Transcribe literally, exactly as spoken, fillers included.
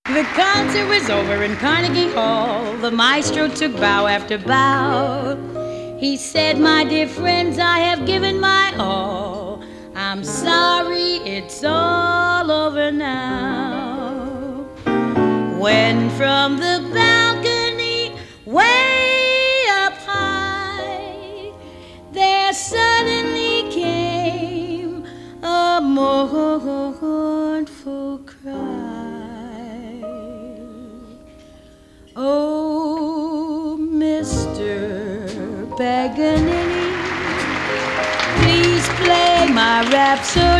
The concert was over in Carnegie Hall. The maestro took bow after bow. He said, "My dear friends, I have given my all. I'm sorry, it's all over now." When from the balcony, way up high, there suddenly came a mournful cry. "Oh, Mister Paganini, please play my Rhapsody.